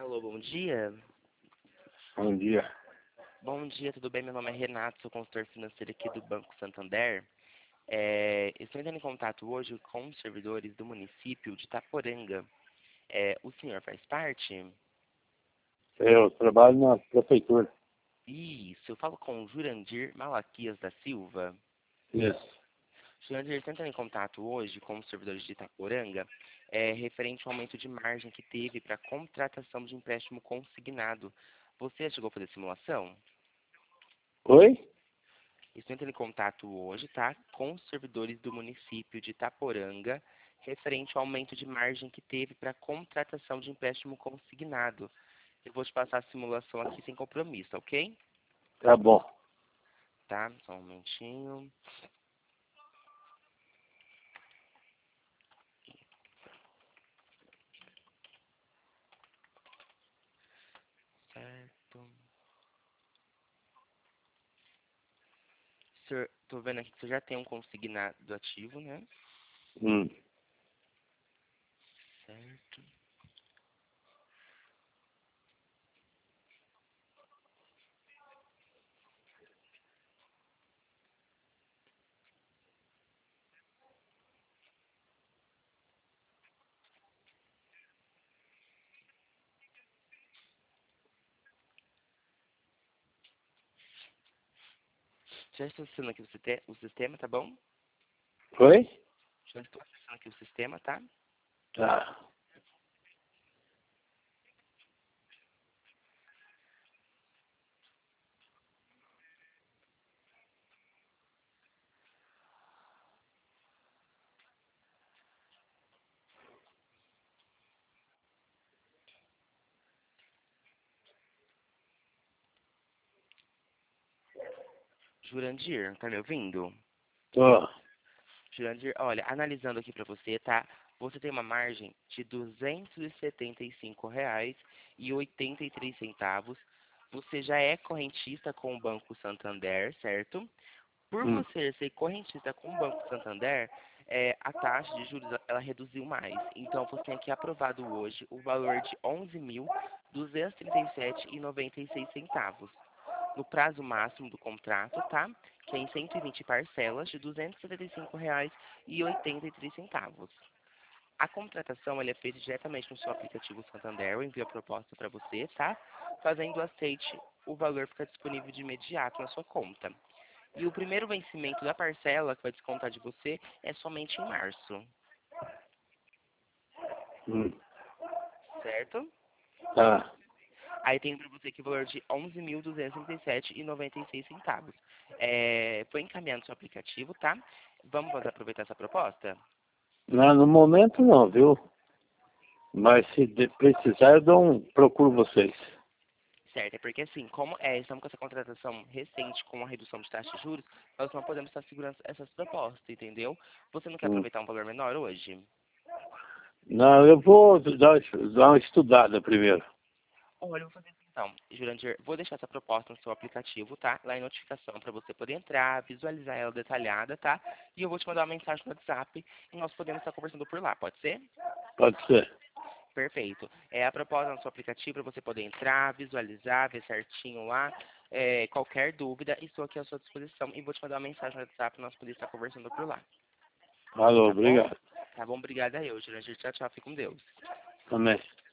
Alô, bom dia. Bom dia. Bom dia, tudo bem? Meu nome é Renato, sou consultor financeiro aqui do Banco Santander. Estou entrando em contato hoje com os servidores do município de Itaporanga. O senhor faz parte? Eu trabalho na prefeitura. Isso, eu falo com o Jurandir Malaquias da Silva. Isso. Jurandir, estou entrando em contato hoje com os servidores de Itaporanga, referente ao aumento de margem que teve para contratação de empréstimo consignado. Você chegou a fazer simulação? Oi? Estou entrando em contato hoje, tá? Com os servidores do município de Itaporanga, referente ao aumento de margem que teve para contratação de empréstimo consignado. Eu vou te passar a simulação aqui sem compromisso, ok? Tá bom. Tá? Só um momentinho. Certo. Senhor, tô vendo aqui que você já tem um consignado ativo, né? Hum. Certo. Já estou acessando aqui o sistema, tá bom? Oi? Já estou acessando aqui o sistema, tá? Tá. Jurandir, tá me ouvindo? Tô. Jurandir, olha, analisando aqui para você, tá? Você tem uma margem de R$ 275,83. Você já é correntista com o Banco Santander, certo? Por Hum. você ser correntista com o Banco Santander, a taxa de juros ela reduziu mais. Então você tem aqui aprovado hoje o valor de R$ 11.237,96. No prazo máximo do contrato, tá? Que é em 120 parcelas de R$ 275,83. A contratação ela é feita diretamente no seu aplicativo Santander. Eu envio a proposta para você, tá? Fazendo o aceite, o valor fica disponível de imediato na sua conta. E o primeiro vencimento da parcela que vai descontar de você é somente em março, Hum. certo? Tá. Aí tem para você aqui o valor de R$ 11.237,96. Foi encaminhado no seu aplicativo, tá? Vamos aproveitar essa proposta? Não, no momento não, viu? Mas se precisar, procuro vocês. Certo, é porque assim, como estamos com essa contratação recente com a redução de taxa de juros, nós não podemos estar segurando essas propostas, entendeu? Você não quer Hum. aproveitar um valor menor hoje? Não, eu vou dar uma estudada primeiro. Olha, eu vou fazer assim, então, Jurandir, vou deixar essa proposta no seu aplicativo, tá? Lá em notificação para você poder entrar, visualizar ela detalhada, tá? E eu vou te mandar uma mensagem no WhatsApp e nós podemos estar conversando por lá, pode ser? Pode ser. Perfeito. A proposta no seu aplicativo para você poder entrar, visualizar, ver certinho lá. Qualquer dúvida, estou aqui à sua disposição e vou te mandar uma mensagem no WhatsApp para nós podermos estar conversando por lá. Alô, Tá bom? obrigado. Tá bom, obrigada eu, Jurandir. Tchau, tchau. Fique com Deus. Também.